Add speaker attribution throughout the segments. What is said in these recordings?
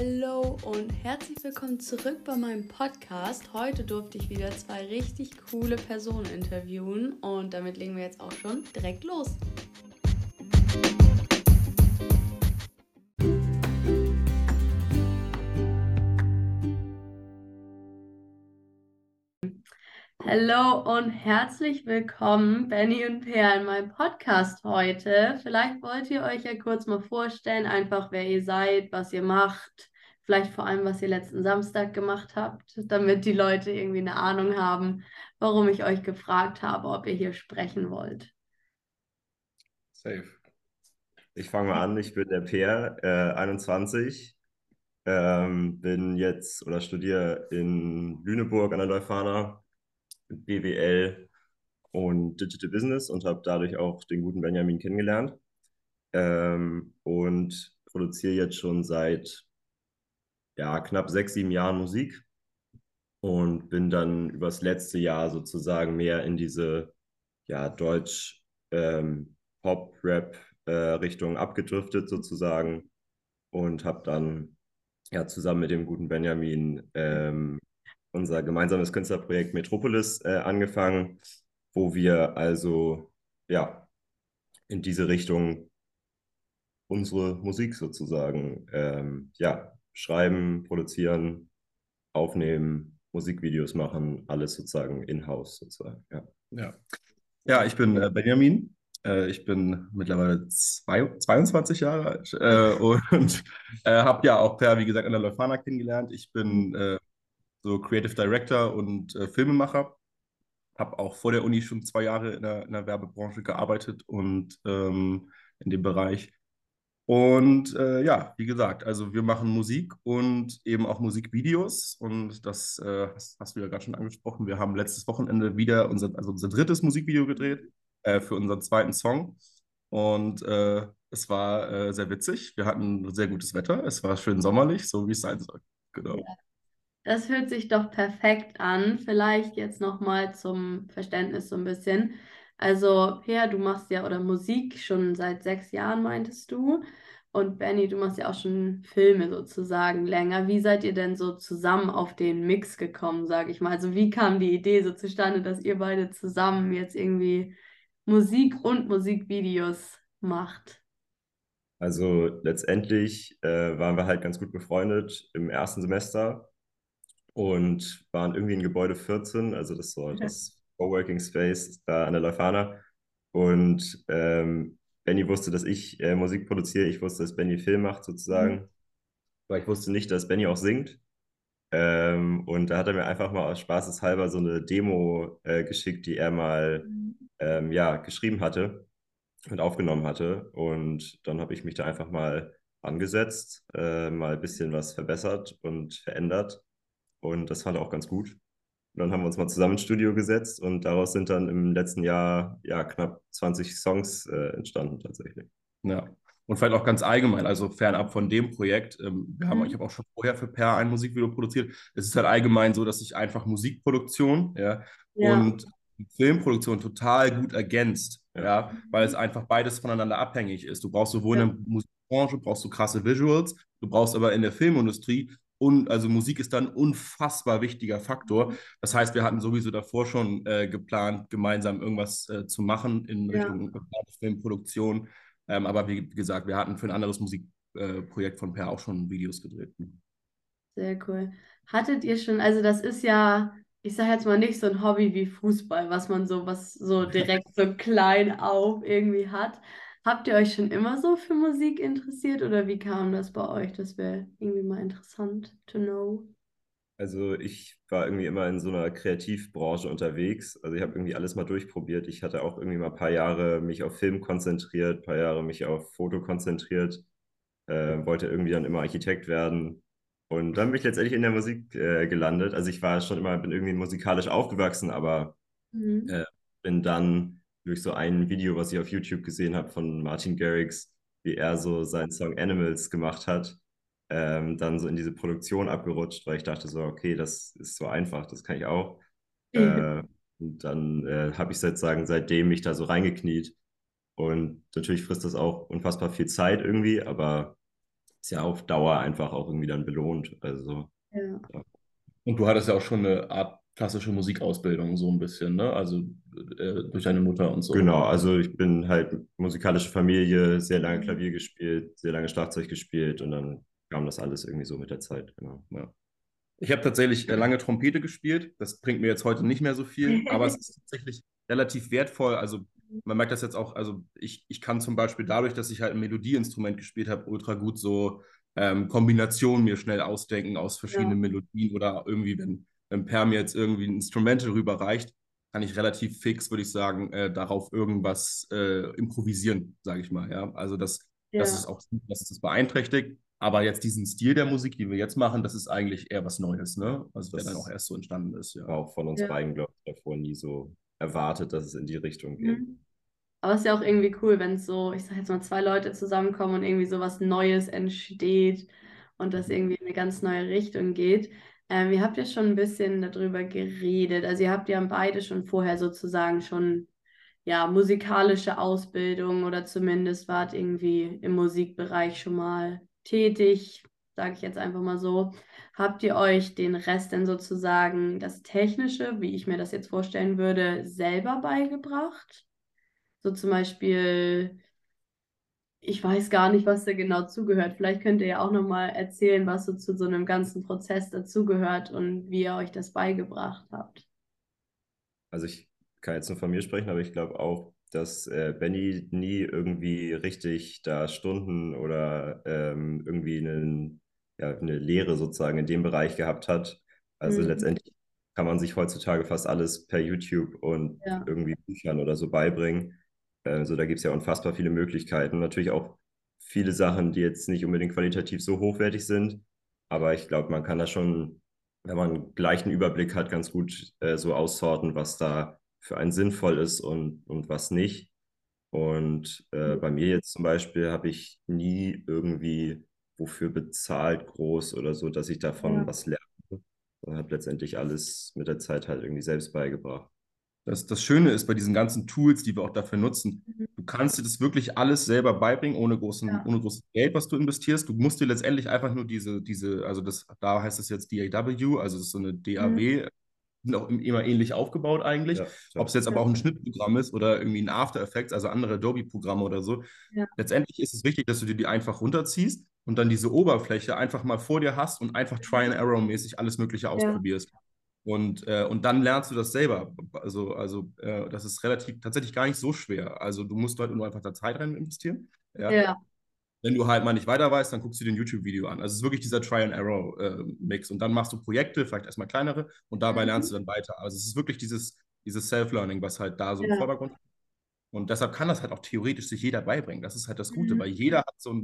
Speaker 1: Hallo und herzlich willkommen zurück bei meinem Podcast. Heute durfte ich wieder 2 richtig coole Personen interviewen und damit legen wir jetzt auch schon direkt los. Hallo und herzlich willkommen, Benny und Per, in meinem Podcast heute. Vielleicht wollt ihr euch ja kurz mal vorstellen, einfach wer ihr seid, was ihr macht, vielleicht vor allem, was ihr letzten Samstag gemacht habt, damit die Leute irgendwie eine Ahnung haben, warum ich euch gefragt habe, ob ihr hier sprechen wollt.
Speaker 2: Safe. Ich fange mal an, ich bin der Peer, 21, bin jetzt oder studiere in Lüneburg an der Leuphana mit BWL und Digital Business und habe dadurch auch den guten Benjamin kennengelernt und produziere jetzt schon seit knapp 6, 7 Jahren Musik und bin dann übers letzte Jahr sozusagen mehr in diese Deutsch Pop-Rap Richtung abgedriftet sozusagen und habe dann zusammen mit dem guten Benjamin unser gemeinsames Künstlerprojekt Metropolis angefangen, wo wir also ja in diese Richtung unsere Musik sozusagen schreiben, produzieren, aufnehmen, Musikvideos machen, alles sozusagen in-house sozusagen. Ja, ich bin Benjamin. Ich bin mittlerweile 22 Jahre alt und habe ja auch Per, wie gesagt, an der Leuphana kennengelernt. Ich bin so Creative Director und Filmemacher. Habe auch vor der Uni schon 2 Jahre in der Werbebranche gearbeitet und in dem Bereich. Und wie gesagt, also wir machen Musik und eben auch Musikvideos. Und das hast du ja gerade schon angesprochen. Wir haben letztes Wochenende wieder unser drittes Musikvideo gedreht für unseren zweiten Song. Und es war sehr witzig. Wir hatten sehr gutes Wetter. Es war schön sommerlich, so wie es sein soll. Genau.
Speaker 1: Das hört sich doch perfekt an. Vielleicht jetzt nochmal zum Verständnis so ein bisschen. Also, Peer, du machst ja oder Musik schon seit 6 Jahren, meintest du. Und Benny, du machst ja auch schon Filme sozusagen länger. Wie seid ihr denn so zusammen auf den Mix gekommen, sage ich mal? Also, wie kam die Idee so zustande, dass ihr beide zusammen jetzt irgendwie Musik und Musikvideos macht?
Speaker 2: Also letztendlich waren wir halt ganz gut befreundet im ersten Semester und waren irgendwie in Gebäude 14, also das so das Coworking Space da an der Leuphana. Und Benny wusste, dass ich Musik produziere, ich wusste, dass Benny Film macht sozusagen, aber ich wusste nicht, dass Benny auch singt. Und da hat er mir einfach mal aus Spaßeshalber so eine Demo geschickt, die er mal geschrieben hatte und aufgenommen hatte. Und dann habe ich mich da einfach mal angesetzt, mal ein bisschen was verbessert und verändert. Und das fand er auch ganz gut. Und dann haben wir uns mal zusammen ins Studio gesetzt und daraus sind dann im letzten Jahr knapp 20 Songs entstanden tatsächlich.
Speaker 3: Ja. Und vielleicht auch ganz allgemein, also fernab von dem Projekt. Ich
Speaker 1: Mhm.
Speaker 3: habe auch schon vorher für Per ein Musikvideo produziert. Es ist halt allgemein so, dass sich einfach Musikproduktion,
Speaker 1: Ja.
Speaker 3: und Filmproduktion total gut ergänzt,
Speaker 2: Ja.
Speaker 3: weil es einfach beides voneinander abhängig ist. Du brauchst sowohl
Speaker 1: Ja.
Speaker 3: in der Musikbranche, brauchst du krasse Visuals, du brauchst aber in der Filmindustrie und also Musik ist dann ein unfassbar wichtiger Faktor. Das heißt, wir hatten sowieso davor schon geplant, gemeinsam irgendwas zu machen in
Speaker 1: Ja.
Speaker 3: Richtung Filmproduktion. Aber wie gesagt, wir hatten für ein anderes Musikprojekt von Per auch schon Videos gedreht.
Speaker 1: Sehr cool. Hattet ihr schon, also das ist ja, ich sage jetzt mal nicht so ein Hobby wie Fußball, was so direkt so klein auf irgendwie hat. Habt ihr euch schon immer so für Musik interessiert oder wie kam das bei euch? Das wäre irgendwie mal interessant to know.
Speaker 2: Also ich war irgendwie immer in so einer Kreativbranche unterwegs. Also ich habe irgendwie alles mal durchprobiert. Ich hatte auch irgendwie mal ein paar Jahre mich auf Film konzentriert, ein paar Jahre mich auf Foto konzentriert, wollte irgendwie dann immer Architekt werden. Und dann bin ich letztendlich in der Musik gelandet. Also ich war schon immer, bin irgendwie musikalisch aufgewachsen, aber
Speaker 1: Mhm.
Speaker 2: bin dann durch so ein Video, was ich auf YouTube gesehen habe von Martin Garrix, wie er so seinen Song Animals gemacht hat, dann so in diese Produktion abgerutscht, weil ich dachte so, okay, das ist so einfach, das kann ich auch. Und dann habe ich sozusagen seitdem mich da so reingekniet. Und natürlich frisst das auch unfassbar viel Zeit irgendwie, aber ist ja auf Dauer einfach auch irgendwie dann belohnt. Also,
Speaker 1: Ja.
Speaker 2: ja.
Speaker 3: Und du hattest ja auch schon eine Art klassische Musikausbildung, so ein bisschen, ne? Also durch deine Mutter und so.
Speaker 2: Genau, also ich bin halt musikalische Familie, sehr lange
Speaker 1: Mhm.
Speaker 2: Klavier gespielt, sehr lange Schlagzeug gespielt und dann kam das alles irgendwie so mit der Zeit, genau.
Speaker 3: Ja. Ich habe tatsächlich lange Trompete gespielt. Das bringt mir jetzt heute nicht mehr so viel, aber es ist tatsächlich relativ wertvoll. Also man merkt das jetzt auch, also ich kann zum Beispiel dadurch, dass ich halt ein Melodieinstrument gespielt habe, ultra gut so Kombinationen mir schnell ausdenken aus
Speaker 1: Ja,
Speaker 3: verschiedenen Melodien oder irgendwie, wenn Per mir jetzt irgendwie ein Instrumental rüberreicht, kann ich relativ fix, würde ich sagen, darauf irgendwas improvisieren, sage ich mal. Ja? Also das ist
Speaker 1: ja,
Speaker 3: auch, das ist das beeinträchtigt. Aber jetzt diesen Stil der Musik, die wir jetzt machen, das ist eigentlich eher was Neues, ne? Also der dann auch
Speaker 2: Das
Speaker 3: erst so entstanden ist, ja.
Speaker 2: war auch von uns
Speaker 1: ja.
Speaker 2: beiden, glaube ich, davor nie so erwartet, dass es in die Richtung geht.
Speaker 1: Mhm. Aber es ist ja auch irgendwie cool, wenn so, ich sag jetzt mal, zwei Leute zusammenkommen und irgendwie so was Neues entsteht und das irgendwie in eine ganz neue Richtung geht. Ihr habt ja schon ein bisschen darüber geredet. Also ihr habt ja beide schon vorher sozusagen schon ja musikalische Ausbildung oder zumindest wart irgendwie im Musikbereich schon mal tätig, sage ich jetzt einfach mal so. Habt ihr euch den Rest denn sozusagen, das Technische, wie ich mir das jetzt vorstellen würde, selber beigebracht? So zum Beispiel, ich weiß gar nicht, was da genau zugehört. Vielleicht könnt ihr ja auch nochmal erzählen, was so zu so einem ganzen Prozess dazugehört und wie ihr euch das beigebracht habt.
Speaker 2: Also ich kann jetzt nur von mir sprechen, aber ich glaube auch, dass Benny nie irgendwie richtig da Stunden oder irgendwie ja, eine Lehre sozusagen in dem Bereich gehabt hat. Also
Speaker 1: Mhm.
Speaker 2: letztendlich kann man sich heutzutage fast alles per YouTube und
Speaker 1: Ja,
Speaker 2: irgendwie Büchern oder so beibringen. Also da gibt es ja unfassbar viele Möglichkeiten. Natürlich auch viele Sachen, die jetzt nicht unbedingt qualitativ so hochwertig sind. Aber ich glaube, man kann da schon, wenn man gleich einen Überblick hat, ganz gut so aussorten, was da für einen sinnvoll ist und was nicht. Und bei mir jetzt zum Beispiel habe ich nie irgendwie wofür bezahlt groß oder so, dass ich davon
Speaker 1: ja,
Speaker 2: was lerne. Ich habe letztendlich alles mit der Zeit halt irgendwie selbst beigebracht.
Speaker 3: Das Schöne ist bei diesen ganzen Tools, die wir auch dafür nutzen,
Speaker 1: mhm.
Speaker 3: du kannst dir das wirklich alles selber beibringen,
Speaker 1: Ja,
Speaker 3: ohne großes Geld, was du investierst. Du musst dir letztendlich einfach nur also da heißt es jetzt DAW, also das ist so eine
Speaker 1: mhm.
Speaker 3: DAW, sind auch immer ähnlich aufgebaut eigentlich.
Speaker 2: Ja,
Speaker 3: Ob es
Speaker 2: klar.
Speaker 3: jetzt aber
Speaker 1: Ja,
Speaker 3: auch ein Schnittprogramm ist oder irgendwie ein After Effects, also andere Adobe-Programme oder so.
Speaker 1: ja,
Speaker 3: Letztendlich ist es wichtig, dass du dir die einfach runterziehst und dann diese Oberfläche einfach mal vor dir hast und einfach Try-and-Error-mäßig alles Mögliche
Speaker 1: ja,
Speaker 3: ausprobierst. Und dann lernst du das selber. Das ist relativ tatsächlich gar nicht so schwer. Also du musst halt nur einfach da Zeit rein investieren. Ja.
Speaker 1: ja,
Speaker 3: Wenn du halt mal nicht weiter weißt, dann guckst du dir ein YouTube-Video an. Also es ist wirklich dieser Try-and-Error-Mix. Und dann machst du Projekte, vielleicht erstmal kleinere, und dabei lernst
Speaker 1: mhm.
Speaker 3: du dann weiter. Also es ist wirklich dieses Self-Learning, was halt da so im
Speaker 1: Ja,
Speaker 3: Vordergrund ist. Und deshalb kann das halt auch theoretisch sich jeder beibringen. Das ist halt das Gute, weil
Speaker 1: mhm.
Speaker 3: jeder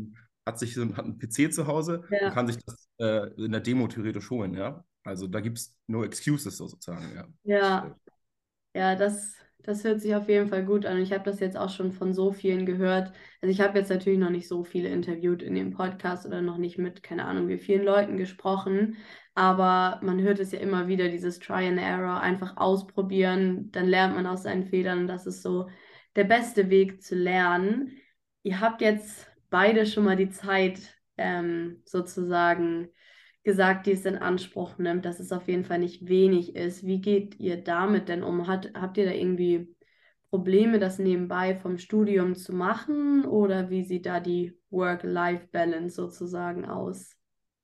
Speaker 3: hat einen PC zu Hause und
Speaker 1: Ja,
Speaker 3: kann sich das in der Demo theoretisch holen, ja. Also da gibt es no excuses sozusagen, ja.
Speaker 1: ja. Ja, das hört sich auf jeden Fall gut an. Ich habe das jetzt auch schon von so vielen gehört. Also ich habe jetzt natürlich noch nicht so viele interviewt in dem Podcast oder noch nicht mit, keine Ahnung, wie vielen Leuten gesprochen. Aber man hört es ja immer wieder, dieses Try and Error, einfach ausprobieren, dann lernt man aus seinen Fehlern und das ist so der beste Weg zu lernen. Ihr habt jetzt beide schon mal die Zeit sozusagen gesagt, die es in Anspruch nimmt, dass es auf jeden Fall nicht wenig ist. Wie geht ihr damit denn um? Habt ihr da irgendwie Probleme, das nebenbei vom Studium zu machen oder wie sieht da die Work-Life-Balance sozusagen aus?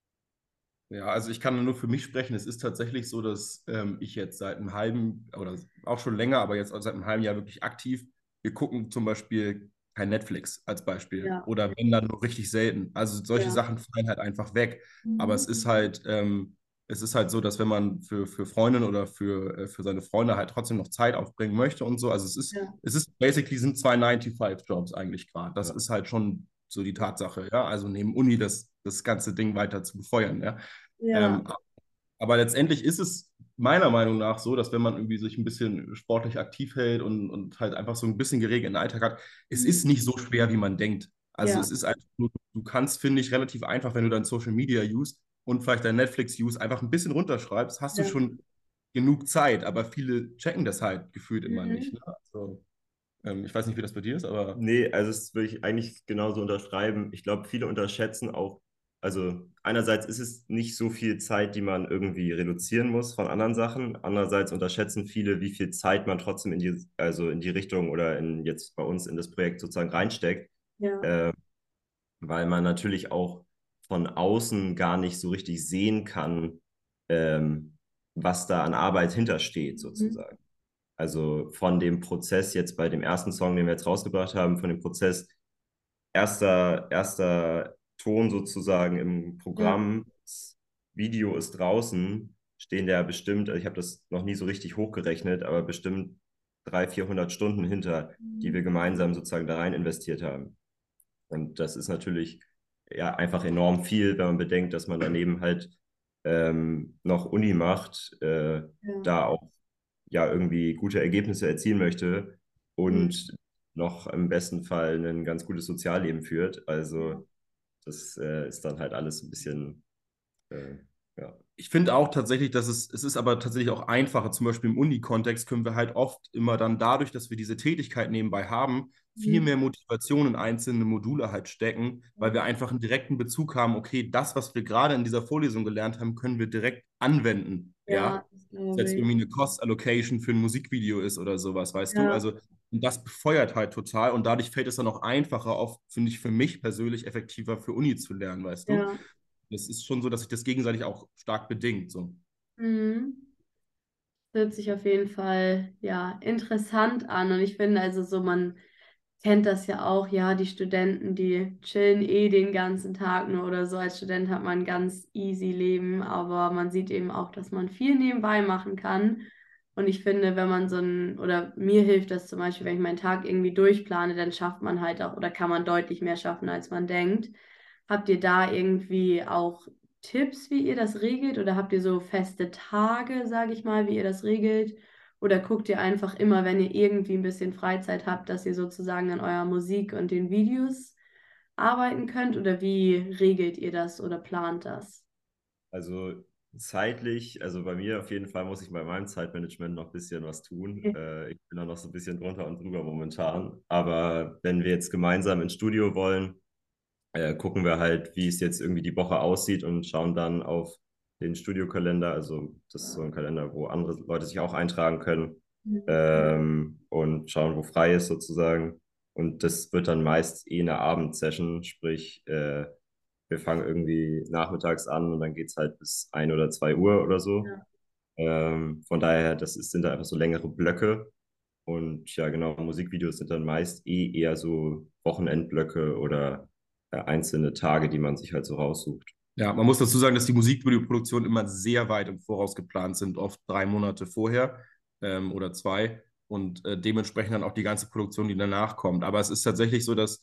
Speaker 3: Ja, also ich kann nur für mich sprechen. Es ist tatsächlich so, dass ich jetzt seit einem halben oder auch schon länger, aber jetzt auch seit einem halben Jahr wirklich aktiv. Wir gucken zum Beispiel kein Netflix als Beispiel
Speaker 1: Ja,
Speaker 3: oder wenn dann nur richtig selten. Also solche
Speaker 1: ja.
Speaker 3: Sachen fallen halt einfach weg. Aber
Speaker 1: Mhm.
Speaker 3: es ist halt so, dass wenn man für Freundinnen oder für seine Freunde halt trotzdem noch Zeit aufbringen möchte und so, also
Speaker 1: Ja,
Speaker 3: es ist basically sind zwei 9-to-5 Jobs eigentlich gerade. Das
Speaker 2: Ja.
Speaker 3: ist halt schon so die Tatsache, ja. Also neben Uni das ganze Ding weiter zu befeuern, ja.
Speaker 1: ja,
Speaker 3: Ähm, aber letztendlich ist es meiner Meinung nach so, dass wenn man irgendwie sich ein bisschen sportlich aktiv hält und halt einfach so ein bisschen geregelten Alltag hat, es ist
Speaker 1: mhm.
Speaker 3: nicht so schwer, wie man denkt. Also
Speaker 1: Ja,
Speaker 3: es ist einfach nur, du kannst, finde ich, relativ einfach, wenn du dein Social Media use und vielleicht dein Netflix use, einfach ein bisschen runterschreibst, hast du
Speaker 1: ja.
Speaker 3: schon genug Zeit. Aber viele checken das halt gefühlt immer nicht.
Speaker 1: Mhm.
Speaker 3: Ne? Also, ich weiß nicht, wie das bei dir ist, aber
Speaker 2: Nee, also das würde ich eigentlich genauso unterschreiben. Ich glaube, viele unterschätzen auch Also einerseits ist es nicht so viel Zeit, die man irgendwie reduzieren muss von anderen Sachen. Andererseits unterschätzen viele, wie viel Zeit man trotzdem also in die Richtung oder jetzt bei uns in das Projekt sozusagen reinsteckt,
Speaker 1: Ja.
Speaker 2: äh, weil man natürlich auch von außen gar nicht so richtig sehen kann, ähm, was da an Arbeit hintersteht,
Speaker 1: Mhm.
Speaker 2: sozusagen. Also von dem Prozess jetzt bei dem ersten Song, den wir jetzt rausgebracht haben, von dem Prozess erster Ton sozusagen im
Speaker 1: Ja.
Speaker 2: Programm, das Video ist draußen, stehen da bestimmt, also ich habe das noch nie so richtig hochgerechnet, aber bestimmt 300, 400 Stunden hinter, die wir gemeinsam sozusagen da rein investiert haben. Und das ist natürlich ja einfach enorm viel, wenn man bedenkt, dass man daneben halt noch Uni macht,
Speaker 1: Ja.
Speaker 2: da auch ja irgendwie gute Ergebnisse erzielen möchte
Speaker 1: Mhm.
Speaker 2: und noch im besten Fall ein ganz gutes Sozialleben führt.
Speaker 1: Ja.
Speaker 2: Also das ist dann halt alles ein bisschen, äh, ja.
Speaker 3: Ich finde auch tatsächlich, dass es ist aber tatsächlich auch einfacher. Zum Beispiel im Uni-Kontext können wir halt oft immer dann dadurch, dass wir diese Tätigkeit nebenbei haben, viel
Speaker 1: Mhm.
Speaker 3: mehr Motivation in einzelne Module halt stecken, weil wir einfach einen direkten Bezug haben, okay, das, was wir gerade in dieser Vorlesung gelernt haben, können wir direkt anwenden.
Speaker 1: Ja,
Speaker 3: Ja,
Speaker 1: das
Speaker 3: ob es
Speaker 1: glaube
Speaker 3: jetzt
Speaker 1: ich.
Speaker 3: irgendwie eine Cost Allocation für ein Musikvideo ist oder sowas, weißt du?
Speaker 1: Ja.
Speaker 3: Also und das befeuert halt total und dadurch fällt es dann auch einfacher, auch finde ich für mich persönlich effektiver für Uni zu lernen, weißt du?
Speaker 1: Ja.
Speaker 3: Es ist schon so, dass sich das gegenseitig auch stark bedingt. So.
Speaker 1: Mhm. Hört sich auf jeden Fall ja interessant an. Und ich finde also so, man kennt das ja auch, ja, die Studenten, die chillen eh den ganzen Tag nur oder so. Als Student hat man ein ganz easy Leben, aber man sieht eben auch, dass man viel nebenbei machen kann. Und ich finde, wenn man so ein, oder mir hilft das zum Beispiel, wenn ich meinen Tag irgendwie durchplane, dann schafft man halt auch, oder kann man deutlich mehr schaffen, als man denkt. Habt ihr da irgendwie auch Tipps, wie ihr das regelt? Oder habt ihr so feste Tage, sage ich mal, wie ihr das regelt? Oder guckt ihr einfach immer, wenn ihr irgendwie ein bisschen Freizeit habt, dass ihr sozusagen an eurer Musik und den Videos arbeiten könnt? Oder wie regelt ihr das oder plant das?
Speaker 2: Also zeitlich, also bei mir auf jeden Fall muss ich bei meinem Zeitmanagement noch ein bisschen was tun.
Speaker 1: Okay.
Speaker 2: Ich bin da noch so ein bisschen drunter und drüber momentan. Aber wenn wir jetzt gemeinsam ins Studio wollen, gucken wir halt, wie es jetzt irgendwie die Woche aussieht und schauen dann auf den Studiokalender. Also das ist so ein Kalender, wo andere Leute sich auch eintragen können,
Speaker 1: Mhm.
Speaker 2: und schauen, wo frei ist sozusagen. Und das wird dann meist eh eine Abendsession, sprich, wir fangen irgendwie nachmittags an und dann geht es halt bis 1 oder 2 Uhr oder so.
Speaker 1: Ja,
Speaker 2: Von daher, sind da einfach so längere Blöcke. Und ja, genau, Musikvideos sind dann meist eher so Wochenendblöcke oder einzelne Tage, die man sich halt so raussucht.
Speaker 3: Ja, man muss dazu sagen, dass die Musikvideoproduktionen immer sehr weit im Voraus geplant sind, oft 3 Monate vorher oder 2 und dementsprechend dann auch die ganze Produktion, die danach kommt. Aber es ist tatsächlich so, dass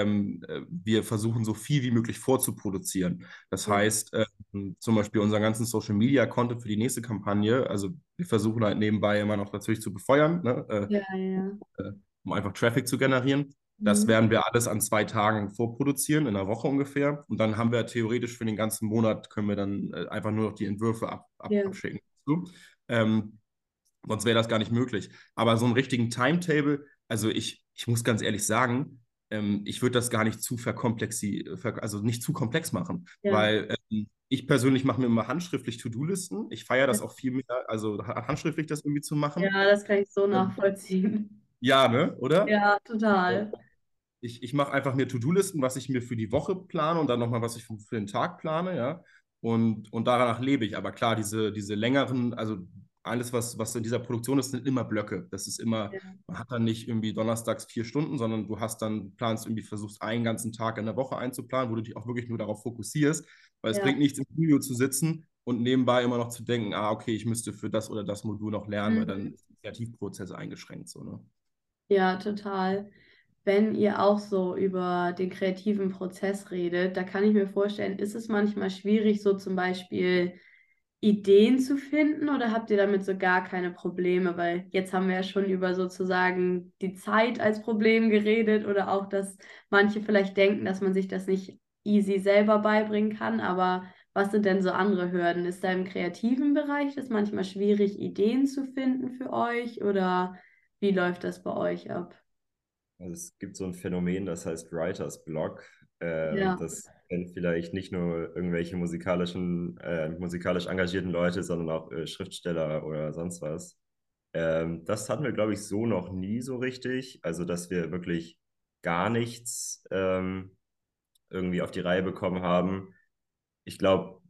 Speaker 3: wir versuchen, so viel wie möglich vorzuproduzieren. Das
Speaker 1: ja,
Speaker 3: heißt, zum Beispiel unseren ganzen Social Media Content für die nächste Kampagne, also wir versuchen halt nebenbei immer noch natürlich zu befeuern, ne?
Speaker 1: ja, ja.
Speaker 3: Um einfach Traffic zu generieren. Das
Speaker 1: Mhm.
Speaker 3: werden wir alles an 2 Tagen vorproduzieren, in einer Woche ungefähr. Und dann haben wir theoretisch für den ganzen Monat, können wir dann einfach nur noch die Entwürfe
Speaker 1: Ja,
Speaker 3: abschicken. So. Ähm, Sonst wäre das gar nicht möglich. Aber so einen richtigen Timetable, also ich muss ganz ehrlich sagen, ich würde das gar nicht also nicht zu komplex machen,
Speaker 1: ja.
Speaker 3: weil ich persönlich mache mir immer handschriftlich To-Do-Listen. Ich feiere
Speaker 1: Ja,
Speaker 3: das auch viel mehr, also handschriftlich das irgendwie zu machen.
Speaker 1: ja, das kann ich so
Speaker 3: Ähm,
Speaker 1: nachvollziehen.
Speaker 3: ja, ne, oder?
Speaker 1: Ja, total.
Speaker 3: Ich mache einfach mir To-Do-Listen, was ich mir für die Woche plane und dann nochmal, was ich für den Tag plane, ja. Und danach lebe ich. Aber klar, diese längeren, also alles, was in dieser Produktion ist, sind immer Blöcke. Das ist immer,
Speaker 1: Ja,
Speaker 3: man hat dann nicht irgendwie donnerstags 4 Stunden, sondern planst irgendwie, versuchst einen ganzen Tag in der Woche einzuplanen, wo du dich auch wirklich nur darauf fokussierst. Weil es bringt
Speaker 1: ja.
Speaker 3: nichts, im Studio zu sitzen und nebenbei immer noch zu denken, okay, ich müsste für das oder das Modul noch lernen, weil dann
Speaker 1: Mhm.
Speaker 3: ist der Kreativprozess eingeschränkt, so, ne?
Speaker 1: Ja, total. Wenn ihr auch so über den kreativen Prozess redet, da kann ich mir vorstellen, ist es manchmal schwierig, so zum Beispiel Ideen zu finden oder habt ihr damit so gar keine Probleme? Weil jetzt haben wir ja schon über sozusagen die Zeit als Problem geredet oder auch, dass manche vielleicht denken, dass man sich das nicht easy selber beibringen kann. Aber was sind denn so andere Hürden? Ist da im kreativen Bereich das manchmal schwierig, Ideen zu finden für euch oder wie läuft das bei euch ab?
Speaker 2: Also es gibt so ein Phänomen, das heißt Writers Block.
Speaker 1: Ja,
Speaker 2: Das kennen vielleicht nicht nur irgendwelche musikalisch engagierten Leute, sondern auch Schriftsteller oder sonst was. Das hatten wir, glaube ich, so noch nie so richtig. Also, dass wir wirklich gar nichts irgendwie auf die Reihe bekommen haben. Ich glaube,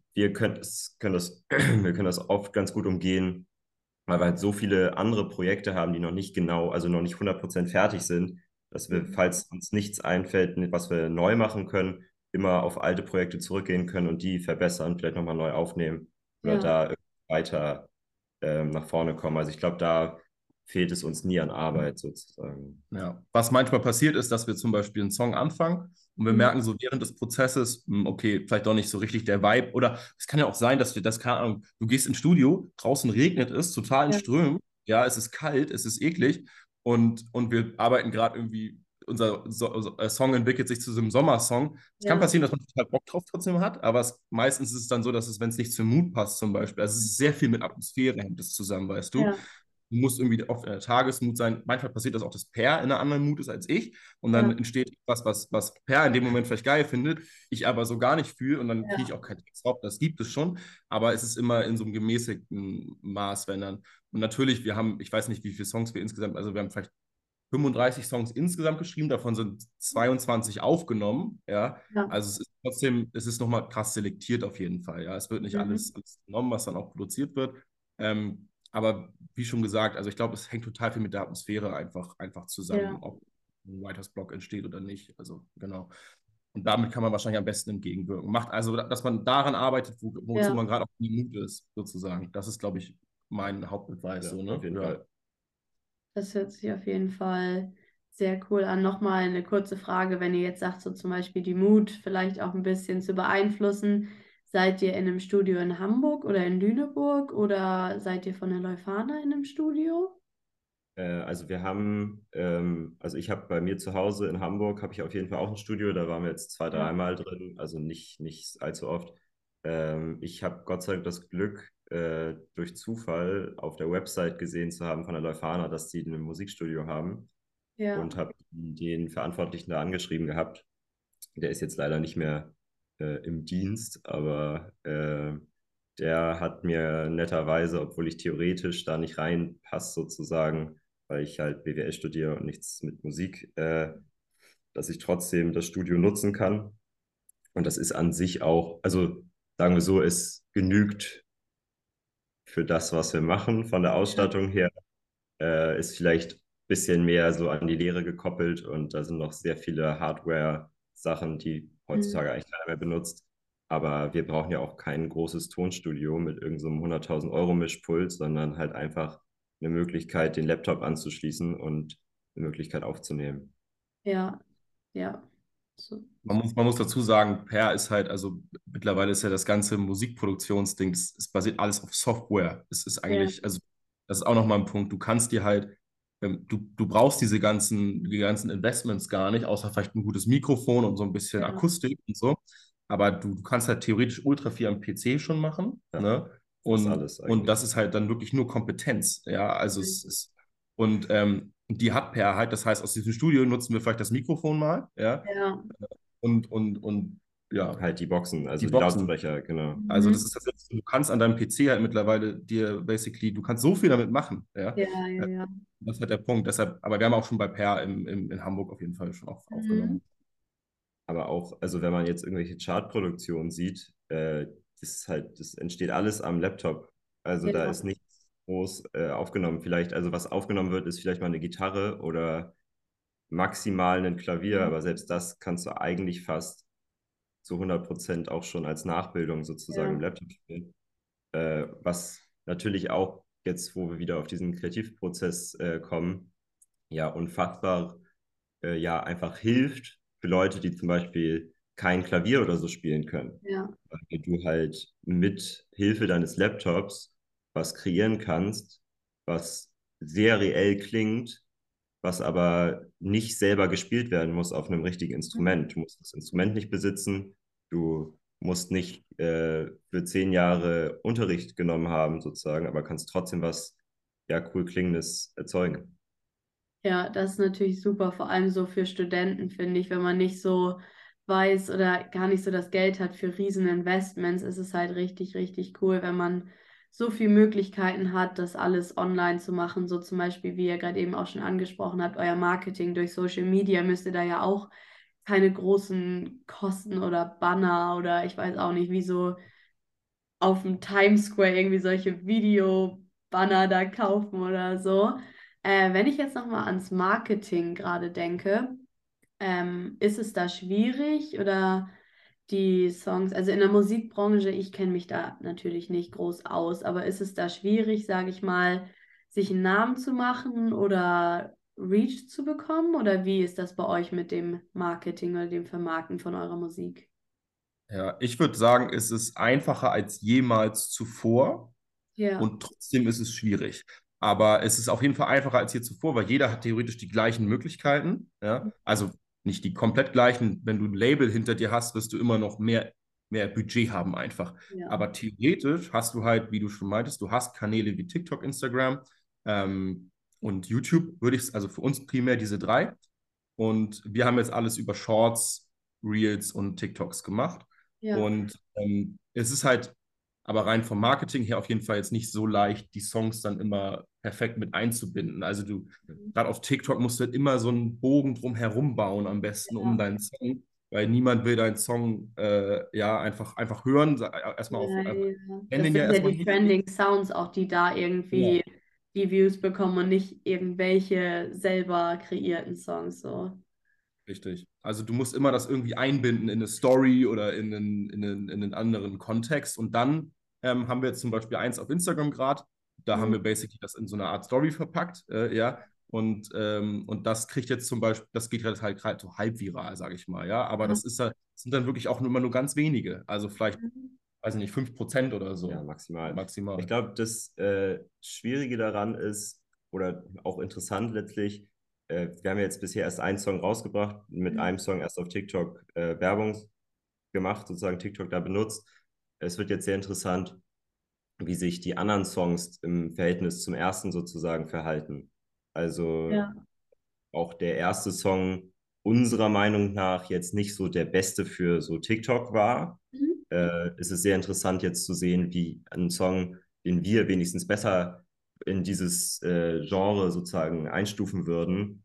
Speaker 2: wir können das oft ganz gut umgehen, weil wir halt so viele andere Projekte haben, die noch nicht genau, also noch nicht 100% fertig sind, dass wir,
Speaker 1: mhm.
Speaker 2: falls uns nichts einfällt, was wir neu machen können, immer auf alte Projekte zurückgehen können und die verbessern, vielleicht nochmal neu aufnehmen oder
Speaker 1: Ja,
Speaker 2: da weiter nach vorne kommen. Also ich glaube, da fehlt es uns nie an Arbeit sozusagen.
Speaker 3: Ja. Was manchmal passiert ist, dass wir zum Beispiel einen Song anfangen und wir
Speaker 1: mhm.
Speaker 3: merken so während des Prozesses, okay, vielleicht doch nicht so richtig der Vibe. Oder es kann ja auch sein, dass wir das, keine Ahnung, du gehst ins Studio, draußen regnet es, total in
Speaker 1: Ja,
Speaker 3: Strömen, ja, es ist kalt, es ist eklig und wir arbeiten gerade irgendwie, Song entwickelt sich zu so einem Sommersong. Es kann
Speaker 1: ja,
Speaker 3: passieren, dass man total Bock drauf trotzdem hat, aber meistens ist es dann so, dass es, wenn es nicht zum Mut passt zum Beispiel, also es ist sehr viel mit Atmosphäre hängt es zusammen, weißt du.
Speaker 1: ja,
Speaker 3: Du musst irgendwie oft in der Tagesmut sein. Manchmal passiert das auch, dass Per in einer anderen Mut ist als ich. Und dann
Speaker 1: ja,
Speaker 3: entsteht etwas, was Per in dem Moment vielleicht geil findet, ich aber so gar nicht fühle. Und dann kriege ich
Speaker 1: ja,
Speaker 3: auch keinen Text drauf. Das gibt es schon. Aber es ist immer in so einem gemäßigten Maß, wenn dann. Und natürlich, wir haben, ich weiß nicht, wie viele Songs wir insgesamt, also wir haben vielleicht 35 Songs insgesamt geschrieben, davon sind 22 aufgenommen. Ja,
Speaker 1: ja,
Speaker 3: also es ist trotzdem, es ist nochmal krass selektiert auf jeden Fall. Ja, es wird nicht
Speaker 1: mhm.
Speaker 3: alles genommen, was dann auch produziert wird. Aber wie schon gesagt, also ich glaube, es hängt total viel mit der Atmosphäre einfach zusammen,
Speaker 1: Ja,
Speaker 3: ob ein Writers Block entsteht oder nicht. Also genau. Und damit kann man wahrscheinlich am besten entgegenwirken. Macht also, dass man daran arbeitet, wozu
Speaker 1: ja.
Speaker 3: man gerade auch in den Mut ist, sozusagen. Das ist, glaube ich, mein Hauptadvice,
Speaker 2: Ja,
Speaker 3: so,
Speaker 2: auf
Speaker 3: ne?
Speaker 2: jeden
Speaker 3: Ja.
Speaker 2: Fall.
Speaker 1: Das hört sich auf jeden Fall sehr cool an. Nochmal eine kurze Frage, wenn ihr jetzt sagt, so zum Beispiel die Mut vielleicht auch ein bisschen zu beeinflussen. Seid ihr in einem Studio in Hamburg oder in Lüneburg oder seid ihr von der Leuphana in einem Studio?
Speaker 2: Also wir haben, also ich habe bei mir zu Hause in Hamburg, habe ich auf jeden Fall auch ein Studio, da waren wir jetzt zwei,
Speaker 1: Ja,
Speaker 2: dreimal drin, also nicht allzu oft. Ich habe Gott sei Dank das Glück, durch Zufall auf der Website gesehen zu haben von der Leuphana, dass die ein Musikstudio haben
Speaker 1: ja,
Speaker 2: und habe den Verantwortlichen da angeschrieben gehabt. Der ist jetzt leider nicht mehr im Dienst, aber der hat mir netterweise, obwohl ich theoretisch da nicht reinpasse sozusagen, weil ich halt BWL studiere und nichts mit Musik, dass ich trotzdem das Studio nutzen kann. Und das ist an sich auch, also sagen wir so, es genügt für das, was wir machen von der
Speaker 1: ja,
Speaker 2: Ausstattung her, ist vielleicht ein bisschen mehr so an die Lehre gekoppelt und da sind noch sehr viele Hardware-Sachen, die
Speaker 1: mhm.
Speaker 2: heutzutage eigentlich keiner mehr benutzt. Aber wir brauchen ja auch kein großes Tonstudio mit irgendeinem so 100.000 € Mischpult, sondern halt einfach eine Möglichkeit, den Laptop anzuschließen und eine Möglichkeit aufzunehmen.
Speaker 1: Ja, ja. So,
Speaker 3: Man muss dazu sagen, Per ist halt, also mittlerweile ist ja das ganze Musikproduktionsding, es basiert alles auf Software. Es ist
Speaker 1: ja,
Speaker 3: eigentlich, also das ist auch nochmal ein Punkt. Du kannst dir halt, du brauchst die ganzen Investments gar nicht, außer vielleicht ein gutes Mikrofon und so ein bisschen
Speaker 1: ja,
Speaker 3: Akustik und so. Aber du kannst halt theoretisch ultra viel am PC schon machen,
Speaker 2: Ja,
Speaker 3: ne?
Speaker 2: fast
Speaker 3: Und,
Speaker 2: alles
Speaker 3: und
Speaker 2: eigentlich.
Speaker 3: das ist halt dann wirklich nur Kompetenz. Ja, also es
Speaker 1: mhm.
Speaker 3: ist, die hat Per halt, das heißt, aus diesem Studio nutzen wir vielleicht das Mikrofon mal, ja,
Speaker 1: Ja,
Speaker 3: und ja,
Speaker 2: Halt die Boxen,
Speaker 3: die
Speaker 2: also die
Speaker 3: Boxen.
Speaker 2: Lautsprecher, genau.
Speaker 3: Also das
Speaker 1: mhm.
Speaker 3: ist tatsächlich, du kannst an deinem PC halt mittlerweile dir basically, du kannst so viel damit machen, ja.
Speaker 1: Ja, ja,
Speaker 3: Äh,
Speaker 1: ja.
Speaker 3: Das ist halt der Punkt. Deshalb, aber wir haben auch schon bei Per in Hamburg auf jeden Fall schon
Speaker 1: Mhm.
Speaker 3: aufgenommen.
Speaker 2: Aber auch, also wenn man jetzt irgendwelche Chartproduktionen sieht, das ist halt, das entsteht alles am Laptop. Also da
Speaker 1: Ja,
Speaker 2: ist nichts groß aufgenommen. Vielleicht, also was aufgenommen wird, ist vielleicht mal eine Gitarre oder maximal ein Klavier,
Speaker 1: mhm.
Speaker 2: aber selbst das kannst du eigentlich fast zu 100% auch schon als Nachbildung sozusagen im
Speaker 1: Ja,
Speaker 2: Laptop spielen. Was natürlich auch jetzt, wo wir wieder auf diesen Kreativprozess kommen, ja unfassbar ja einfach hilft für Leute, die zum Beispiel kein Klavier oder so spielen können.
Speaker 1: ja,
Speaker 2: Weil du halt mit Hilfe deines Laptops was kreieren kannst, was sehr reell klingt, was aber nicht selber gespielt werden muss auf einem richtigen
Speaker 1: mhm.
Speaker 2: Instrument. Du musst das Instrument nicht besitzen, du musst nicht für 10 Jahre Unterricht genommen haben, sozusagen, aber kannst trotzdem was ja cool Klingendes erzeugen.
Speaker 1: Ja, das ist natürlich super, vor allem so für Studenten, finde ich, wenn man nicht so weiß oder gar nicht so das Geld hat für Rieseninvestments, ist es halt richtig, richtig cool, wenn man so viele Möglichkeiten hat, das alles online zu machen. So zum Beispiel, wie ihr gerade eben auch schon angesprochen habt, euer Marketing durch Social Media müsst ihr da ja auch keine großen Kosten oder Banner oder ich weiß auch nicht, wie so auf dem Times Square irgendwie solche Videobanner da kaufen oder so. Wenn ich jetzt nochmal ans Marketing gerade denke, ist es da schwierig oder die Songs, also in der Musikbranche, ich kenne mich da natürlich nicht groß aus, aber ist es da schwierig, sage ich mal, sich einen Namen zu machen oder Reach zu bekommen? Oder wie ist das bei euch mit dem Marketing oder dem Vermarkten von eurer Musik?
Speaker 3: Ja, ich würde sagen, es ist einfacher als jemals zuvor
Speaker 1: Ja,
Speaker 3: und trotzdem ist es schwierig. Aber es ist auf jeden Fall einfacher als je zuvor, weil jeder hat theoretisch die gleichen Möglichkeiten. Ja? Also nicht die komplett gleichen. Wenn du ein Label hinter dir hast, wirst du immer noch mehr Budget haben einfach.
Speaker 1: ja,
Speaker 3: Aber theoretisch hast du halt, wie du schon meintest, du hast Kanäle wie TikTok, Instagram ähm, und YouTube, würde ich es, also für uns primär diese drei. Und wir haben jetzt alles über Shorts, Reels und TikToks gemacht.
Speaker 1: ja,
Speaker 3: Und es ist halt aber rein vom Marketing her auf jeden Fall jetzt nicht so leicht, die Songs dann immer perfekt mit einzubinden. Also du, gerade auf TikTok musst du halt immer so einen Bogen drum herum bauen, am besten um
Speaker 1: ja,
Speaker 3: deinen Song, weil niemand will deinen Song ja einfach hören. Erstmal
Speaker 1: ja, ja.
Speaker 3: kennen
Speaker 1: Das
Speaker 3: den ja
Speaker 1: sind ja
Speaker 3: erstmal
Speaker 1: die
Speaker 3: nicht.
Speaker 1: Trending Sounds auch, die da
Speaker 3: Genau.
Speaker 1: irgendwie die Views bekommen und nicht irgendwelche selber kreierten Songs so.
Speaker 3: Richtig. Also du musst immer das irgendwie einbinden in eine Story oder in einen anderen Kontext. Und dann haben wir jetzt zum Beispiel eins auf Instagram gerade. Da haben
Speaker 1: Mhm.
Speaker 3: wir basically das in so eine Art Story verpackt, ja. Und das kriegt jetzt zum Beispiel, das geht halt gerade so halb viral, sage ich mal, ja. Aber
Speaker 1: Ja.
Speaker 3: das ist halt, das sind dann wirklich auch immer nur ganz wenige. Also vielleicht,
Speaker 1: Mhm.
Speaker 3: weiß ich nicht, 5% oder
Speaker 2: Ja,
Speaker 3: so
Speaker 2: maximal. Ich
Speaker 3: maximal.
Speaker 2: glaube, das Schwierige daran ist, oder auch interessant letztlich, wir haben jetzt bisher erst einen Song rausgebracht, mit
Speaker 1: Mhm.
Speaker 2: einem Song erst auf TikTok Werbung gemacht, sozusagen TikTok da benutzt. Es wird jetzt sehr interessant, wie sich die anderen Songs im Verhältnis zum ersten sozusagen verhalten. Also
Speaker 1: Ja.
Speaker 2: auch der erste Song unserer Meinung nach jetzt nicht so der beste für so TikTok war.
Speaker 1: Mhm.
Speaker 2: Es ist sehr interessant jetzt zu sehen, wie ein Song, den wir wenigstens besser in dieses Genre sozusagen einstufen würden,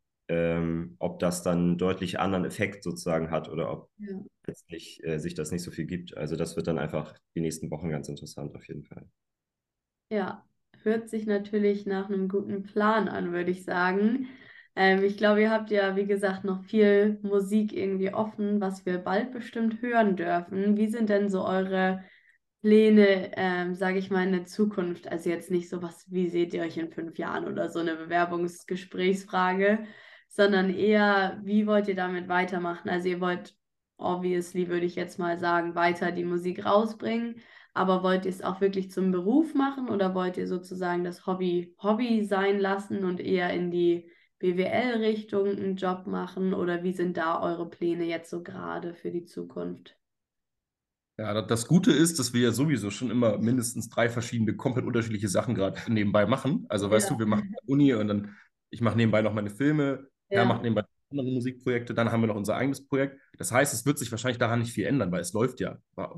Speaker 2: ob das dann einen deutlich anderen Effekt sozusagen hat oder ob
Speaker 1: Ja.
Speaker 2: letztlich sich das nicht so viel gibt. Also das wird dann einfach die nächsten Wochen ganz interessant auf jeden Fall.
Speaker 1: Ja, hört sich natürlich nach einem guten Plan an, würde ich sagen. Ich glaube, ihr habt ja, wie gesagt, noch viel Musik irgendwie offen, was wir bald bestimmt hören dürfen. Wie sind denn so eure Pläne, sage ich mal, in der Zukunft? Also jetzt nicht so was, wie seht ihr euch in 5 Jahren oder so eine Bewerbungsgesprächsfrage, sondern eher, wie wollt ihr damit weitermachen? Also ihr wollt, obviously, würde ich jetzt mal sagen, weiter die Musik rausbringen. Aber wollt ihr es auch wirklich zum Beruf machen oder wollt ihr sozusagen das Hobby Hobby sein lassen und eher in die BWL-Richtung einen Job machen? Oder wie sind da eure Pläne jetzt so gerade für die Zukunft?
Speaker 3: Ja, das Gute ist, dass wir ja sowieso schon immer mindestens drei verschiedene, komplett unterschiedliche Sachen gerade nebenbei machen. Also weißt
Speaker 1: Ja,
Speaker 3: du, wir machen Uni und dann, ich mache nebenbei noch meine Filme, er macht
Speaker 1: ja,
Speaker 3: nebenbei andere Musikprojekte, dann haben wir noch unser eigenes Projekt. Das heißt, es wird sich wahrscheinlich daran nicht viel ändern, weil es läuft ja.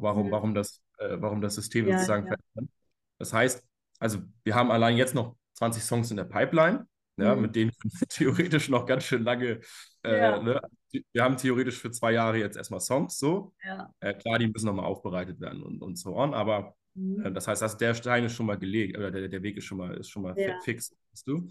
Speaker 3: Warum das System
Speaker 1: ja,
Speaker 3: sozusagen
Speaker 1: ja.
Speaker 3: verändern? Das heißt, also wir haben allein jetzt noch 20 Songs in der Pipeline, ja,
Speaker 1: Hm.
Speaker 3: mit denen können wir theoretisch noch ganz schön lange,
Speaker 1: Ja,
Speaker 3: ne? Wir haben theoretisch für 2 Jahre jetzt erstmal Songs so.
Speaker 1: ja.
Speaker 3: Klar, die müssen nochmal aufbereitet werden und so on, aber
Speaker 1: Hm.
Speaker 3: das heißt, der Stein ist schon mal gelegt, oder der Weg ist schon mal
Speaker 1: Ja,
Speaker 3: fix, weißt du?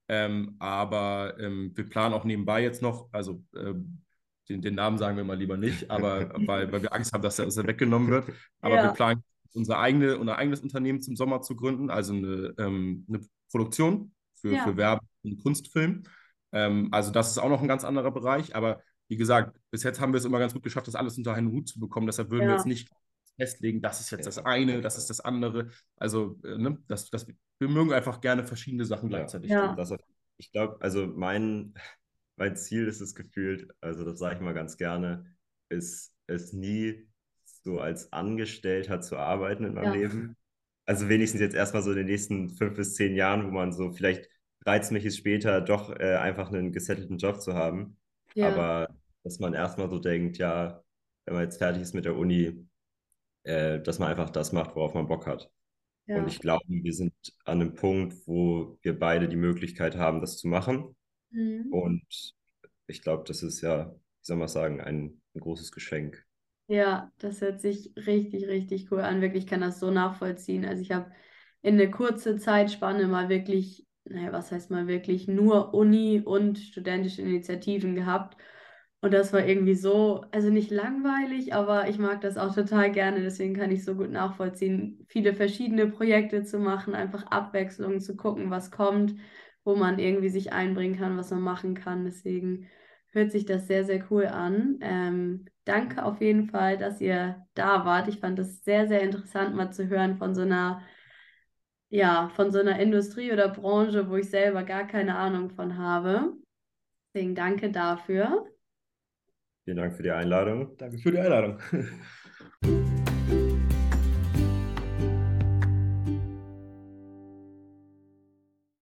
Speaker 3: Aber wir planen auch nebenbei jetzt noch, also den Namen sagen wir mal lieber nicht, aber weil wir Angst haben, dass er weggenommen wird. Aber wir
Speaker 1: ja,
Speaker 3: planen unser eigenes Unternehmen zum Sommer zu gründen, also eine Produktion für
Speaker 1: ja,
Speaker 3: Werbe- und Kunstfilm. Also das ist auch noch ein ganz anderer Bereich, aber wie gesagt, bis jetzt haben wir es immer ganz gut geschafft, das alles unter einen Hut zu bekommen. Deshalb würden wir jetzt
Speaker 1: ja,
Speaker 3: nicht festlegen, das ist jetzt
Speaker 2: Ja,
Speaker 3: das eine, das ist das andere. Also, ne, wir mögen einfach gerne verschiedene Sachen
Speaker 2: ja.
Speaker 3: gleichzeitig tun.
Speaker 1: ja,
Speaker 2: Das, ich glaube, also mein Ziel ist es gefühlt, also das sage ich mal ganz gerne, ist es nie so als Angestellter zu arbeiten in meinem
Speaker 1: ja,
Speaker 2: Leben. Also wenigstens jetzt erstmal so in den nächsten 5 bis 10 Jahren, wo man so vielleicht reizt mich es später doch einfach einen gesettelten Job zu haben.
Speaker 1: ja,
Speaker 2: Aber dass man erstmal so denkt, ja, wenn man jetzt fertig ist mit der Uni, dass man einfach das macht, worauf man Bock hat. Und
Speaker 1: Ja.
Speaker 2: ich glaube, wir sind an einem Punkt, wo wir beide die Möglichkeit haben, das zu machen.
Speaker 1: Mhm.
Speaker 2: Und ich glaube, das ist ja, wie soll man sagen, ein großes Geschenk.
Speaker 1: Ja, das hört sich richtig, richtig cool an. Wirklich kann das so nachvollziehen. Also ich habe in eine kurze Zeitspanne mal wirklich, naja, was heißt mal wirklich, nur Uni und studentische Initiativen gehabt. Und das war irgendwie so, also nicht langweilig, aber ich mag das auch total gerne. Deswegen kann ich so gut nachvollziehen, viele verschiedene Projekte zu machen, einfach Abwechslung zu gucken, was kommt, wo man irgendwie sich einbringen kann, was man machen kann. Deswegen hört sich das sehr, sehr cool an. Danke auf jeden Fall, dass ihr da wart. Ich fand es sehr, sehr interessant, mal zu hören von so einer, ja, von so einer Industrie oder Branche, wo ich selber gar keine Ahnung von habe. Deswegen danke dafür.
Speaker 2: Vielen Dank für die Einladung.
Speaker 3: Danke für die Einladung.